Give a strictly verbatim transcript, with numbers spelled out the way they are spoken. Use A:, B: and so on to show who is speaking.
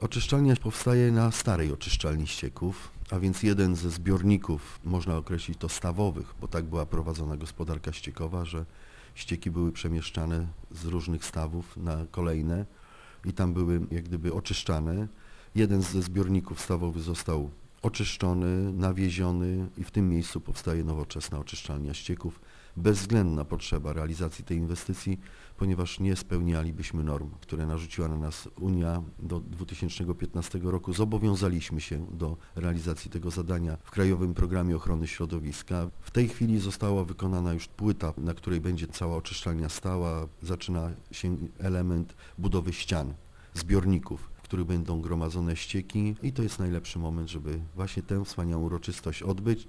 A: Oczyszczalnia powstaje na starej oczyszczalni ścieków, a więc jeden ze zbiorników, można określić to stawowych, bo tak była prowadzona gospodarka ściekowa, że ścieki były przemieszczane z różnych stawów na kolejne i tam były jak gdyby oczyszczane. Jeden ze zbiorników stawowych został oczyszczony, nawieziony i w tym miejscu powstaje nowoczesna oczyszczalnia ścieków, bezwzględna potrzeba realizacji tej inwestycji, ponieważ nie spełnialibyśmy norm, które narzuciła na nas Unia do dwa tysiące piętnastego roku. Zobowiązaliśmy się do realizacji tego zadania w Krajowym Programie Ochrony Środowiska. W tej chwili została wykonana już płyta, na której będzie cała oczyszczalnia stała. Zaczyna się element budowy ścian, zbiorników, w których będą gromadzone ścieki i to jest najlepszy moment, żeby właśnie tę wspaniałą uroczystość odbyć.